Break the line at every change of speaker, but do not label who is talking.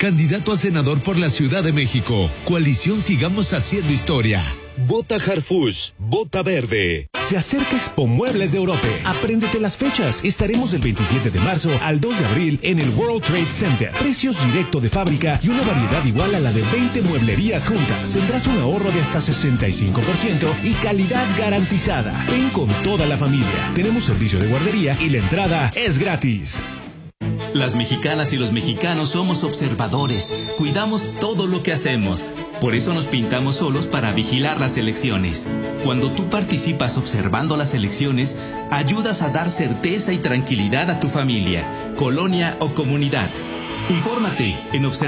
candidato a senador por la Ciudad de México. Coalición Sigamos Haciendo Historia. Vota Harfush, vota verde.
Se acerca Expo Muebles de Europa. Apréndete las fechas. Estaremos del 27 de marzo al 2 de abril en el World Trade Center. Precios directo de fábrica y una variedad igual a la de 20 mueblerías juntas. Tendrás un ahorro de hasta 65% y calidad garantizada. Ven con toda la familia. Tenemos servicio de guardería y la entrada es gratis.
Las mexicanas y los mexicanos somos observadores. Cuidamos todo lo que hacemos. Por eso nos pintamos solos para vigilar las elecciones. Cuando tú participas observando las elecciones, ayudas a dar certeza y tranquilidad a tu familia, colonia o comunidad. Infórmate en